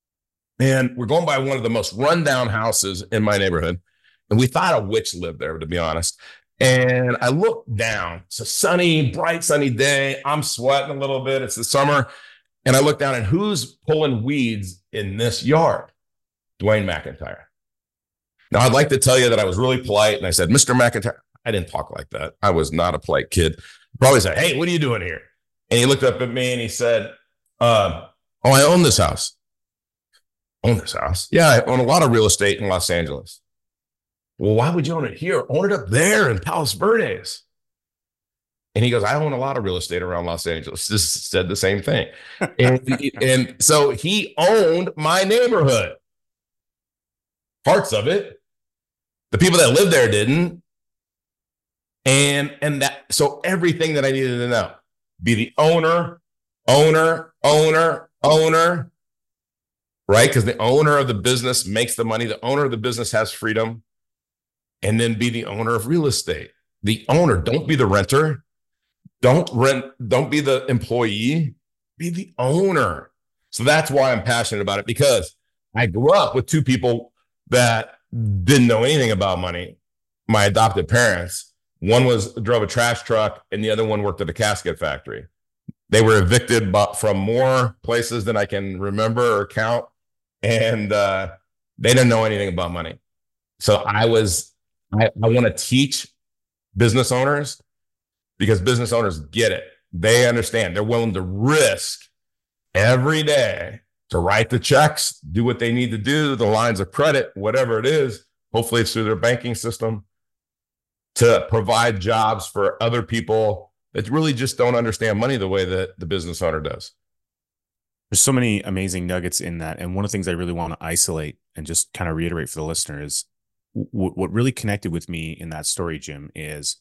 [SPEAKER 2] And we're going by one of the most rundown houses in my neighborhood. And we thought a witch lived there, to be honest. And I looked down. It's a sunny, bright, sunny day. I'm sweating a little bit. It's the summer. And I look down, and who's pulling weeds in this yard? Dwayne McIntyre. Now, I'd like to tell you that I was really polite, and I said, Mister McIntyre. I didn't talk like that. I was not a polite kid. Probably said, hey, what are you doing here? And he looked up at me, and he said, uh, oh, I own this house. Own this house? Yeah, I own a lot of real estate in Los Angeles. Well, why would you own it here? Own it up there in Palos Verdes. And he goes, I own a lot of real estate around Los Angeles. Just said the same thing. And, and so he owned my neighborhood. Parts of it. The people that lived there didn't. And, and that, so everything that I needed to know, be the owner, owner, owner, owner, right? Because the owner of the business makes the money. The owner of the business has freedom. And then be the owner of real estate. The owner, don't be the renter. Don't rent, don't be the employee, be the owner. So that's why I'm passionate about it, because I grew up with two people that didn't know anything about money. My adopted parents, one was drove a trash truck and the other one worked at a casket factory. They were evicted from more places than I can remember or count. And uh, they didn't know anything about money. So I was, I, I want to teach business owners, because business owners get it. They understand. They're willing to risk every day to write the checks, do what they need to do, the lines of credit, whatever it is. Hopefully it's through their banking system, to provide jobs for other people that really just don't understand money the way that the business owner does.
[SPEAKER 1] There's so many amazing nuggets in that. And one of the things I really want to isolate and just kind of reiterate for the listener is w- what really connected with me in that story, Jim, is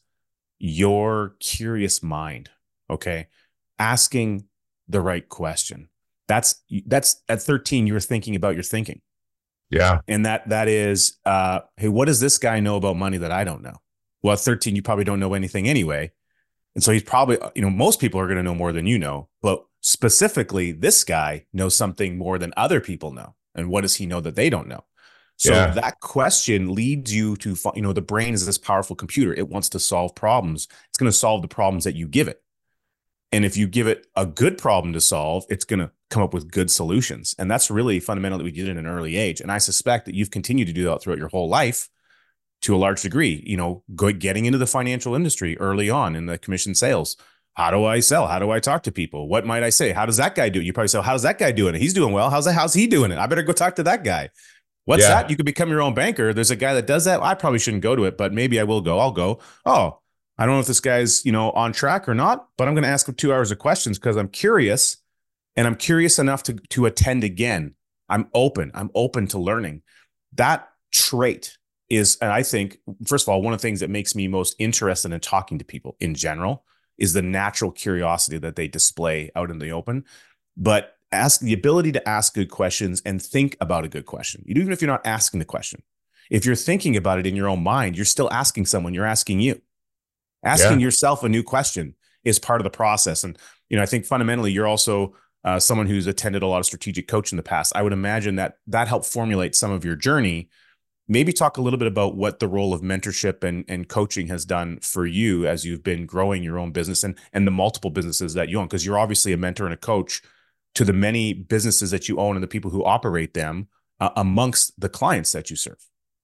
[SPEAKER 1] your curious mind. Okay. Asking the right question. That's, that's at thirteen, you were thinking about your thinking.
[SPEAKER 2] Yeah.
[SPEAKER 1] And that, that is, uh, hey, what does this guy know about money that I don't know? Well, at thirteen, you probably don't know anything anyway. And so he's probably, you know, most people are going to know more than you know, but specifically this guy knows something more than other people know. And what does he know that they don't know? So yeah. That question leads you to, you know, the brain is this powerful computer. It wants to solve problems. It's going to solve the problems that you give it. And if you give it a good problem to solve, it's going to come up with good solutions. And that's really fundamentally what we did at an early age. And I suspect that you've continued to do that throughout your whole life to a large degree, you know, go, getting into the financial industry early on in the commission sales. How do I sell? How do I talk to people? What might I say? How does that guy do it? You probably say, how's that guy doing it? He's doing well. How's that? How's he doing it? I better go talk to that guy. What's yeah. that? You could become your own banker. There's a guy that does that. I probably shouldn't go to it, but maybe I will go. I'll go. Oh, I don't know if this guy's, you know, on track or not, but I'm going to ask him two hours of questions because I'm curious, and I'm curious enough to, to attend again. I'm open. I'm open to learning. That trait is, and I think, first of all, one of the things that makes me most interested in talking to people in general is the natural curiosity that they display out in the open. But ask the ability to ask good questions and think about a good question. Even if you're not asking the question, if you're thinking about it in your own mind, you're still asking someone, you're asking you. Asking yeah. yourself a new question is part of the process. And, you know, I think fundamentally you're also uh, someone who's attended a lot of strategic coach in the past. I would imagine that that helped formulate some of your journey. Maybe talk a little bit about what the role of mentorship and, and coaching has done for you as you've been growing your own business and, and the multiple businesses that you own, because you're obviously a mentor and a coach to the many businesses that you own and the people who operate them uh, amongst the clients that you serve.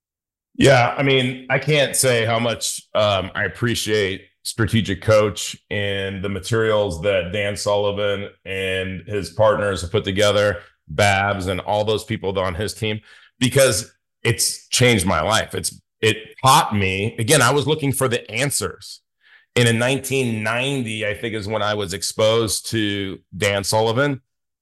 [SPEAKER 2] Yeah, I mean, I can't say how much um, I appreciate Strategic Coach and the materials that Dan Sullivan and his partners have put together, Babs and all those people on his team, because it's changed my life. It's it taught me, again, I was looking for the answers. And in nineteen ninety, I think is when I was exposed to Dan Sullivan.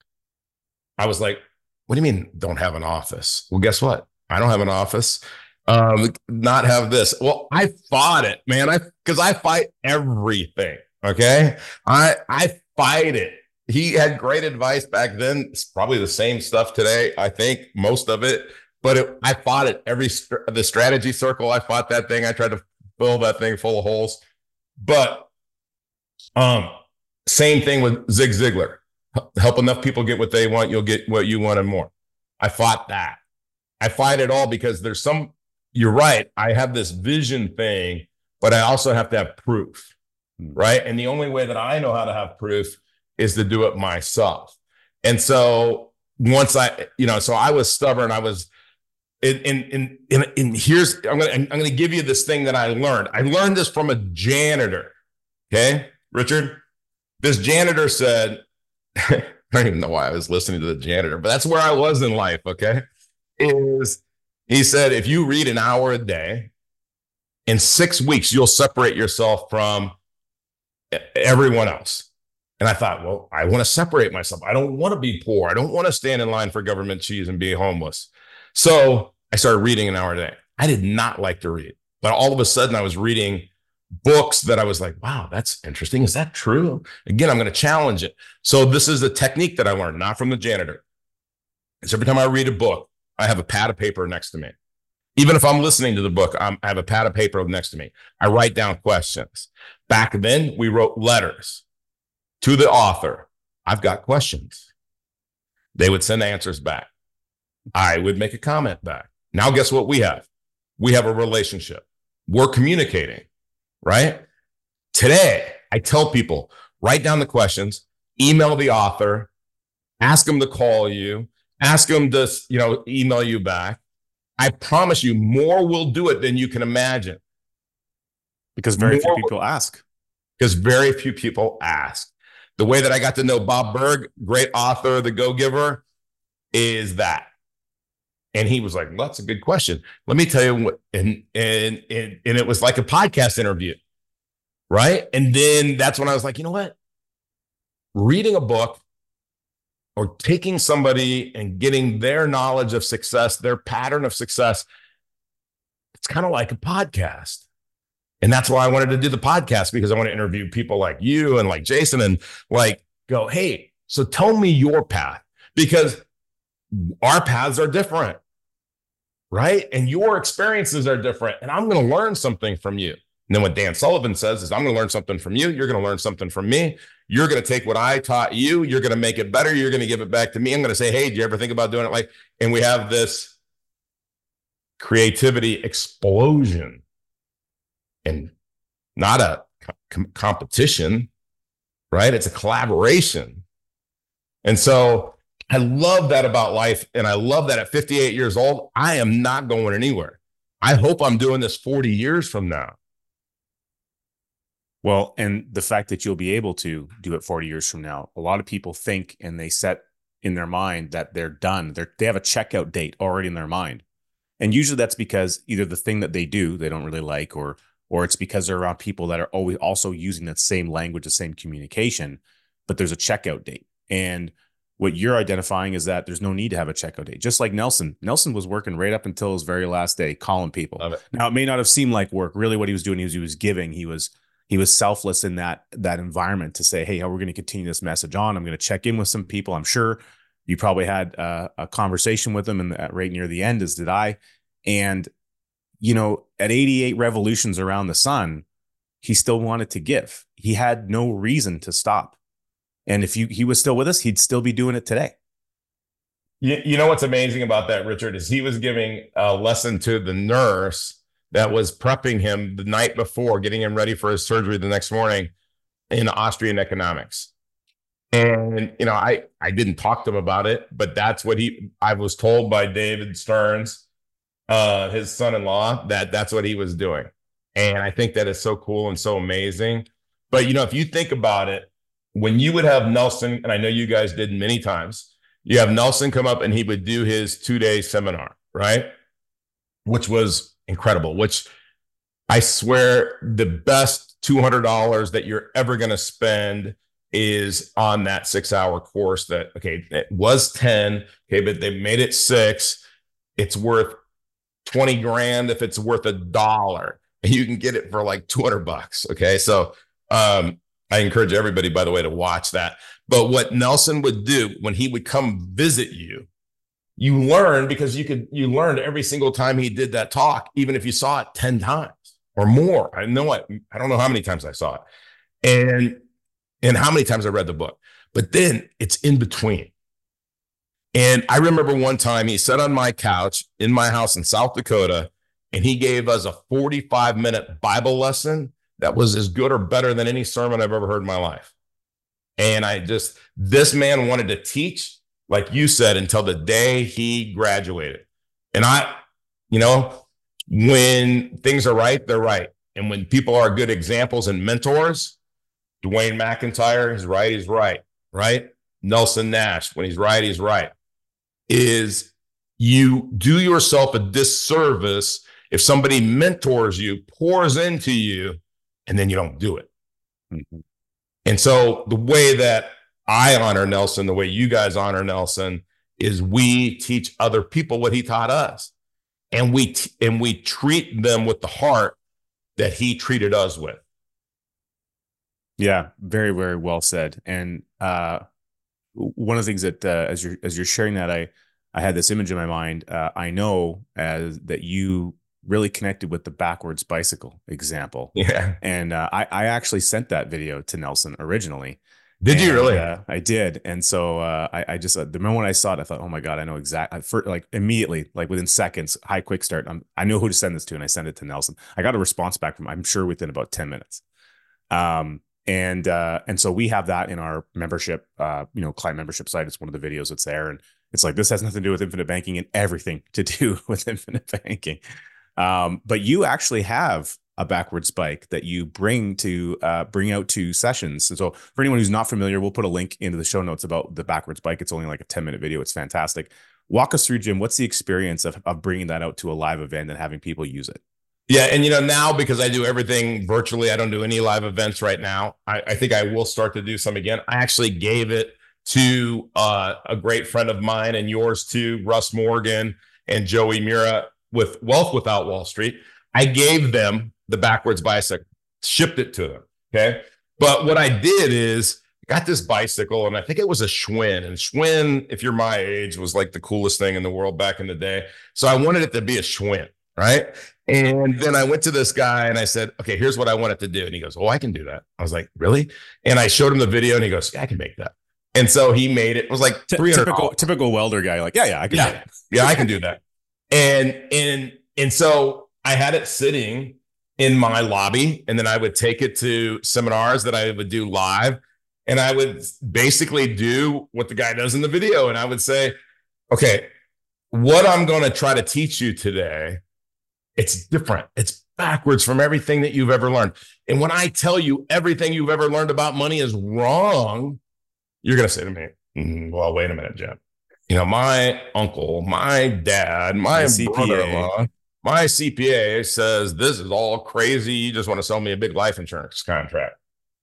[SPEAKER 2] I was like, what do you mean don't have an office? Well, guess what? I don't have an office. Um, not have this. Well, I fought it, man. I because I fight everything. Okay. I I fight it. He had great advice back then. It's probably the same stuff today. I think most of it, but it, I fought it every the strategy circle. I fought that thing. I tried to fill that thing full of holes. But um, same thing with Zig Ziglar. Help enough people get what they want, you'll get what you want and more. I fought that. I fight it all because there's some. You're right. I have this vision thing, but I also have to have proof, right? And the only way that I know how to have proof is to do it myself. And so once I, you know, so I was stubborn. I was, in, in, in, in here's, I'm going to, I'm going to give you this thing that I learned. I learned this from a janitor. Okay, Richard, this janitor said, I don't even know why I was listening to the janitor, but that's where I was in life. Okay. Is, He said, if you read an hour a day, in six weeks, you'll separate yourself from everyone else. And I thought, well, I want to separate myself. I don't want to be poor. I don't want to stand in line for government cheese and be homeless. So I started reading an hour a day. I did not like to read, but all of a sudden I was reading books that I was like, wow, that's interesting. Is that true? Again, I'm going to challenge it. So this is a technique that I learned, not from the janitor. So every time I read a book, I have a pad of paper next to me. Even if I'm listening to the book, I'm, I have a pad of paper next to me. I write down questions. Back then, we wrote letters to the author. I've got questions. They would send answers back. I would make a comment back. Now, guess what we have? We have a relationship. We're communicating, right? Today, I tell people, write down the questions, email the author, ask them to call you, ask them to, you know, email you back. I promise you, more will do it than you can imagine.
[SPEAKER 1] Because very
[SPEAKER 2] more,
[SPEAKER 1] few people ask.
[SPEAKER 2] Because very few people ask. The way that I got to know Bob Burg, great author, The Go-Giver, is that. And he was like, well, that's a good question. Let me tell you what, and, and, and, and it was like a podcast interview, right? And then that's when I was like, you know what? Reading a book or taking somebody and getting their knowledge of success, their pattern of success, it's kind of like a podcast. And that's why I wanted to do the podcast, because I want to interview people like you and like Jason and like go, hey, so tell me your path, because our paths are different, right? And your experiences are different. And I'm going to learn something from you. And then what Dan Sullivan says is, I'm going to learn something from you. You're going to learn something from me. You're going to take what I taught you. You're going to make it better. You're going to give it back to me. I'm going to say, hey, do you ever think about doing it like, and we have this creativity explosion, and not a com- competition, right? It's a collaboration. And so I love that about life. And I love that at fifty-eight years old, I am not going anywhere. I hope I'm doing this forty years from now.
[SPEAKER 1] Well, and the fact that you'll be able to do it forty years from now, a lot of people think and they set in their mind that they're done. They're, they have a checkout date already in their mind. And usually that's because either the thing that they do, they don't really like, or, or it's because they're around people that are always also using that same language, the same communication, but there's a checkout date. And what you're identifying is that there's no need to have a checkout date. Just like Nelson. Nelson was working right up until his very last day, calling people.
[SPEAKER 2] Love it.
[SPEAKER 1] Now, it may not have seemed like work. Really what he was doing, he was, he was giving. He was He was selfless in that, that environment to say, hey, how we're going to continue this message on. I'm going to check in with some people. I'm sure you probably had uh, a conversation with them, and right near the end, as did I. And, you know, at eighty-eight revolutions around the sun, he still wanted to give. He had no reason to stop. And if you, he was still with us, he'd still be doing it today.
[SPEAKER 2] You, you know what's amazing about that, Richard, is he was giving a lesson to the nurse that was prepping him the night before, getting him ready for his surgery the next morning in Austrian economics. And, you know, I, I didn't talk to him about it, but that's what he, I was told by David Stearns, uh, his son-in-law, that that's what he was doing. And I think that is so cool and so amazing. But, you know, if you think about it, when you would have Nelson, and I know you guys did many times, you have Nelson come up and he would do his two-day seminar, right? Which was incredible, which I swear the best two hundred dollars that you're ever going to spend is on that six hour course that, okay, it was ten. Okay. But they made it six. It's worth twenty grand. If it's worth a dollar, and you can get it for like two hundred bucks. Okay. So, um, I encourage everybody, by the way, to watch that. But what Nelson would do when he would come visit you, you learn, because you could, you learned every single time he did that talk, even if you saw it ten times or more. I know I, I don't know how many times I saw it, and, and how many times I read the book, but then it's in between. And I remember one time he sat on my couch in my house in South Dakota, and he gave us a forty-five minute Bible lesson that was as good or better than any sermon I've ever heard in my life. And I just, this man wanted to teach, like you said, until the day he graduated. And I, you know, when things are right, they're right. And when people are good examples and mentors, Dwayne McIntyre, he's right, he's right, right? Nelson Nash, when he's right, he's right. Is you do yourself a disservice if somebody mentors you, pours into you, and then you don't do it. Mm-hmm. And so the way that I honor Nelson, the way you guys honor Nelson, is we teach other people what he taught us. And we, t- and we treat them with the heart that he treated us with.
[SPEAKER 1] Yeah, very, very well said. And uh, one of the things that uh, as you're, as you're sharing that, I, I had this image in my mind. Uh, I know as that you really connected with the backwards bicycle example.
[SPEAKER 2] Yeah.
[SPEAKER 1] And uh, I, I actually sent that video to Nelson originally.
[SPEAKER 2] Did
[SPEAKER 1] and,
[SPEAKER 2] you really?
[SPEAKER 1] Uh, I did. And so uh, I, I just, uh, the moment I saw it, I thought, oh my God, I know exactly, for, like immediately, like within seconds, high quick start. I'm, I know who to send this to, and I sent it to Nelson. I got a response back from, I'm sure within about ten minutes. Um, and, uh, and so we have that in our membership, uh, you know, client membership site. It's one of the videos that's there. And it's like, this has nothing to do with infinite banking and everything to do with infinite banking. Um, but you actually have a backwards bike that you bring to uh, bring out to sessions. And so for anyone who's not familiar, we'll put a link into the show notes about the backwards bike. It's only like a ten minute video. It's fantastic. Walk us through, Jim. What's the experience of, of bringing that out to a live event and having people use it?
[SPEAKER 2] Yeah. And, you know, now because I do everything virtually, I don't do any live events right now. I, I think I will start to do some again. I actually gave it to uh, a great friend of mine and yours too, Russ Morgan and Joey Mura with Wealth Without Wall Street. I gave them the backwards bicycle, shipped it to them. Okay. But what I did is I got this bicycle, and I think it was a Schwinn. And Schwinn, if you're my age, was like the coolest thing in the world back in the day. So I wanted it to be a Schwinn. Right. And then I went to this guy and I said, okay, here's what I want it to do. And he goes, oh, I can do that. I was like, really? And I showed him the video and he goes, yeah, I can make that. And so he made it. It was like three hundred dollars.
[SPEAKER 1] Typical, typical welder guy. Like, yeah, yeah, I can
[SPEAKER 2] yeah,
[SPEAKER 1] do that.
[SPEAKER 2] yeah, I can do that. And, and, and so I had it sitting in my lobby, and then I would take it to seminars that I would do live. And I would basically do what the guy does in the video. And I would say, okay, what I'm going to try to teach you today, it's different. It's backwards from everything that you've ever learned. And when I tell you everything you've ever learned about money is wrong, you're going to say to me, mm, well, wait a minute, Jim. You know, my uncle, my dad, my brother-in-law, my C P A says this is all crazy. You just want to sell me a big life insurance contract.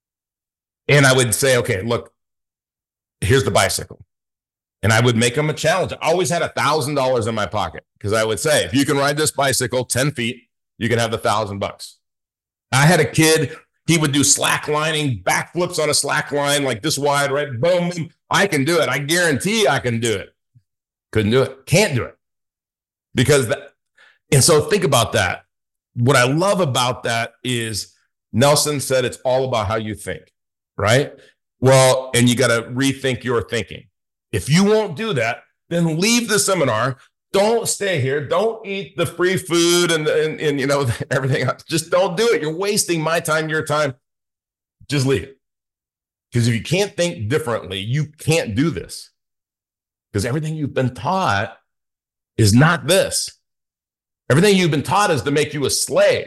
[SPEAKER 2] And I would say, okay, look, here's the bicycle. And I would make them a challenge. I always had a thousand dollars in my pocket because I would say, if you can ride this bicycle ten feet, you can have the thousand bucks. I had a kid, he would do slack lining, backflips on a slack line like this wide, right? Boom, boom. I can do it. I guarantee I can do it. Couldn't do it. Can't do it. Because that, and so think about that. What I love about that is Nelson said it's all about how you think, right? Well, and you got to rethink your thinking. If you won't do that, then leave the seminar. Don't stay here. Don't eat the free food and, and, and you know, everything else. Just don't do it. You're wasting my time, your time. Just leave it. Because if you can't think differently, you can't do this. Because everything you've been taught is not this. Everything you've been taught is to make you a slave.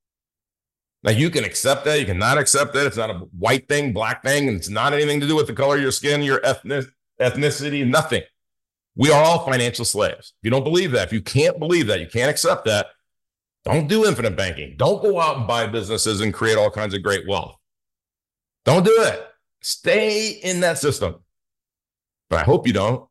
[SPEAKER 2] Now, you can accept that. You cannot accept that. It's not a white thing, black thing, and it's not anything to do with the color of your skin, your ethnic, ethnicity, nothing. We are all financial slaves. If you don't believe that, if you can't believe that, you can't accept that, don't do infinite banking. Don't go out and buy businesses and create all kinds of great wealth. Don't do it. Stay in that system. But I hope you don't.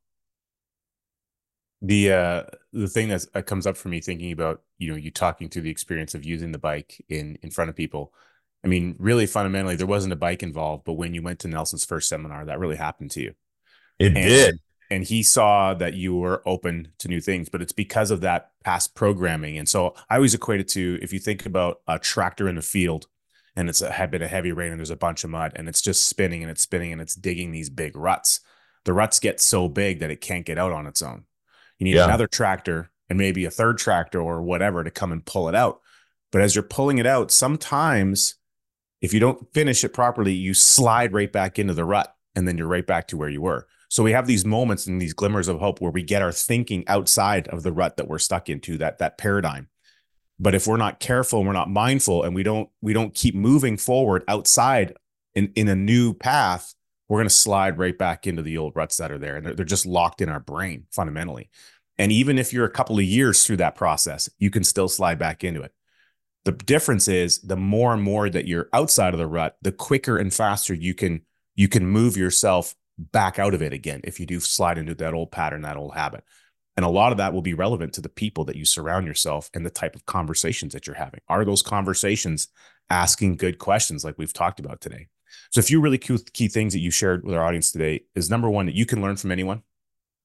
[SPEAKER 1] The uh, the thing that's, that comes up for me thinking about, you know, you talking through the experience of using the bike in, in front of people. I mean, really fundamentally, there wasn't a bike involved, but when you went to Nelson's first seminar, that really happened to you.
[SPEAKER 2] It
[SPEAKER 1] and,
[SPEAKER 2] did.
[SPEAKER 1] And he saw that you were open to new things, but it's because of that past programming. And so I always equate it to, if you think about a tractor in the field and it's a, had been a heavy rain and there's a bunch of mud and it's just spinning and it's spinning and it's digging these big ruts. The ruts get so big that it can't get out on its own. You need yeah. another tractor and maybe a third tractor or whatever to come and pull it out. But as you're pulling it out, sometimes if you don't finish it properly, you slide right back into the rut and then you're right back to where you were. So we have these moments and these glimmers of hope where we get our thinking outside of the rut that we're stuck into, that, that paradigm. But if we're not careful and we're not mindful and we don't, we don't keep moving forward outside in, in a new path, we're going to slide right back into the old ruts that are there. And they're, they're just locked in our brain fundamentally. And even if you're a couple of years through that process, you can still slide back into it. The difference is the more and more that you're outside of the rut, the quicker and faster you can, you can move yourself back out of it again. If you do slide into that old pattern, that old habit. And a lot of that will be relevant to the people that you surround yourself and the type of conversations that you're having. Are those conversations asking good questions like we've talked about today? So a few really key, key things that you shared with our audience today is number one, that you can learn from anyone.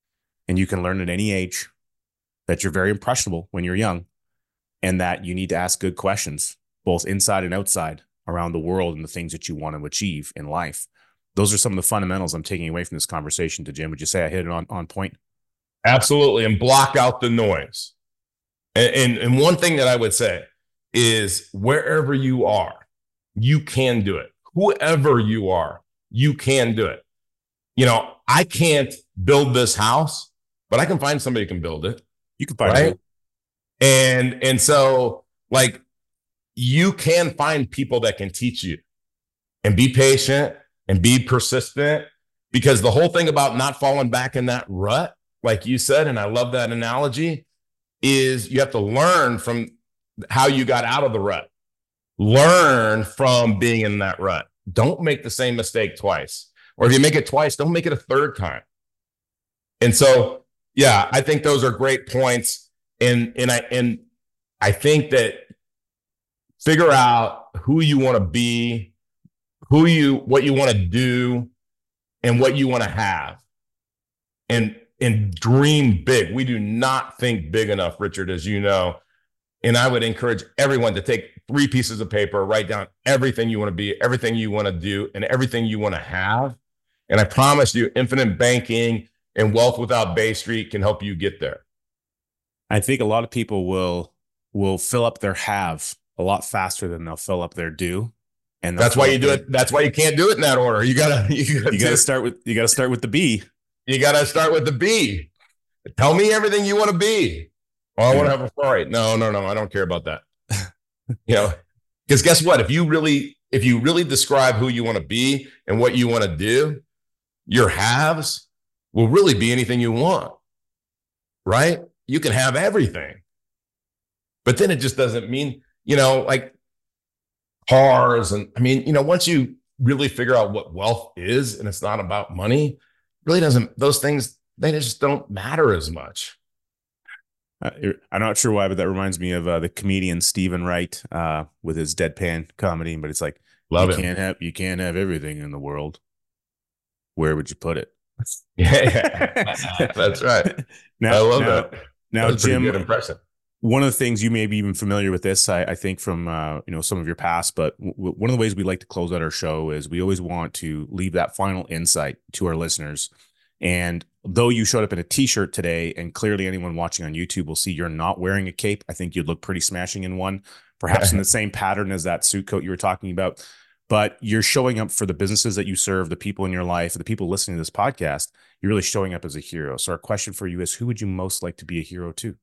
[SPEAKER 1] and you can learn at any age, that you're very impressionable when you're young, and that you need to ask good questions, both inside and outside around the world and the things that you want to achieve in life. Those are some of the fundamentals I'm taking away from this conversation. To Jim, would you say I hit it on, on point?
[SPEAKER 2] Absolutely. And block out the noise. And, and, and one thing that I would say is wherever you are, you can do it. Whoever you are, you can do it. You know, I can't build this house, but I can find somebody who can build it.
[SPEAKER 1] You can find
[SPEAKER 2] right?
[SPEAKER 1] it.
[SPEAKER 2] And, and so like you can find people that can teach you, and be patient and be persistent, because the whole thing about not falling back in that rut, like you said, and I love that analogy, is you have to learn from how you got out of the rut. Learn from being in that rut. Don't make the same mistake twice. Or if you make it twice, don't make it a third time. And so, yeah, I think those are great points. And, and I, and I think that figure out who you want to be, who you, what you want to do, and what you want to have. And, and dream big. We do not think big enough, Richard, as you know. And I would encourage everyone to take three pieces of paper, write down everything you want to be, everything you want to do, and everything you want to have. And I promise you, Infinite Banking and Wealth Without Bay Street can help you get there.
[SPEAKER 1] I think a lot of people will will fill up their have a lot faster than they'll fill up their do. And
[SPEAKER 2] that's why you do it. That's why you can't do it in that order. You gotta you gotta,
[SPEAKER 1] you gotta start with you gotta start with the B.
[SPEAKER 2] You gotta start with the B. Tell me everything you want to be. Oh, I want to have a Ferrari. No, no, no. I don't care about that. You know, because guess what? If you really, if you really describe who you want to be and what you want to do, your haves will really be anything you want, right? You can have everything, but then it just doesn't mean, you know, like cars. And I mean, you know, once you really figure out what wealth is and it's not about money, really doesn't, those things, they just don't matter as much.
[SPEAKER 1] Uh, I'm not sure why, but that reminds me of uh, the comedian Stephen Wright uh, with his deadpan comedy. But it's like,
[SPEAKER 2] Love
[SPEAKER 1] you
[SPEAKER 2] it.
[SPEAKER 1] can't have you can't have everything in the world. Where would you put it?
[SPEAKER 2] Yeah, that's right.
[SPEAKER 1] Now,
[SPEAKER 2] I love
[SPEAKER 1] now,
[SPEAKER 2] that.
[SPEAKER 1] Now,
[SPEAKER 2] That's a
[SPEAKER 1] Jim,
[SPEAKER 2] good impression.
[SPEAKER 1] One of the things you may be even familiar with this, I, I think from uh, you know some of your past, but w- one of the ways we like to close out our show is we always want to leave that final insight to our listeners. And though you showed up in a t-shirt today, and clearly anyone watching on YouTube will see you're not wearing a cape, I think you'd look pretty smashing in one, perhaps in the same pattern as that suit coat you were talking about. But you're showing up for the businesses that you serve, the people in your life, the people listening to this podcast. You're really showing up as a hero. So our question for you is, who would you most like to be a hero to?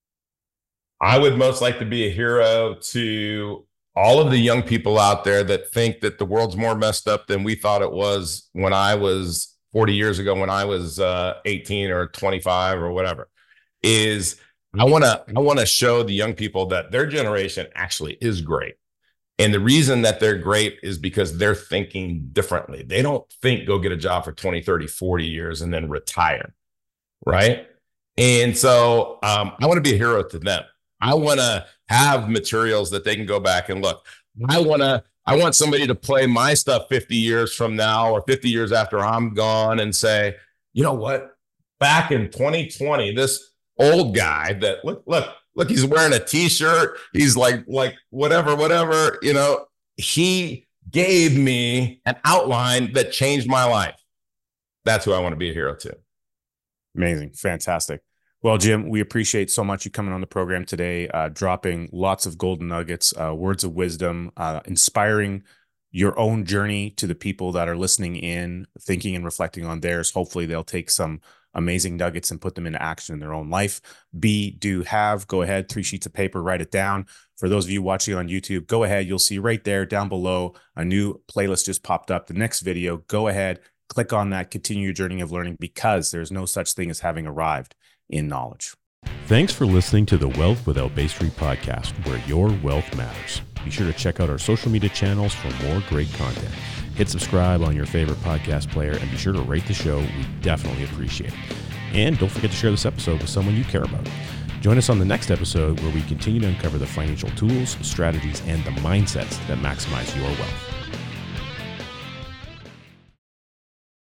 [SPEAKER 2] I would most like to be a hero to all of the young people out there that think that the world's more messed up than we thought it was when I was forty years ago, when I was uh, eighteen or twenty-five or whatever. Is I want to I want to show the young people that their generation actually is great. And the reason that they're great is because they're thinking differently. They don't think go get a job for twenty, thirty, forty years and then retire, right? And so um, I want to be a hero to them. I want to have materials that they can go back and look. I want to, I want somebody to play my stuff fifty years from now or fifty years after I'm gone and say, you know what? Back in twenty twenty, this old guy that look, look, look, he's wearing a t-shirt. He's like, like whatever, whatever, you know, he gave me an outline that changed my life. That's who I want to be a hero to.
[SPEAKER 1] Amazing. Fantastic. Well, Jim, we appreciate so much you coming on the program today, uh, dropping lots of golden nuggets, uh, words of wisdom, uh, inspiring your own journey to the people that are listening in, thinking and reflecting on theirs. Hopefully they'll take some amazing nuggets and put them into action in their own life. Be, do, have, go ahead, three sheets of paper, write it down. For those of you watching on YouTube, go ahead. You'll see right there down below, a new playlist just popped up. The next video, go ahead, click on that, continue your journey of learning, because there's no such thing as having arrived in knowledge.
[SPEAKER 3] Thanks for listening to the Wealth Without Bay Street podcast, where your wealth matters. Be sure to check out our social media channels for more great content. Hit subscribe on your favorite podcast player and be sure to rate the show. We definitely appreciate it. And don't forget to share this episode with someone you care about. Join us on the next episode where we continue to uncover the financial tools, strategies, and the mindsets that maximize your wealth.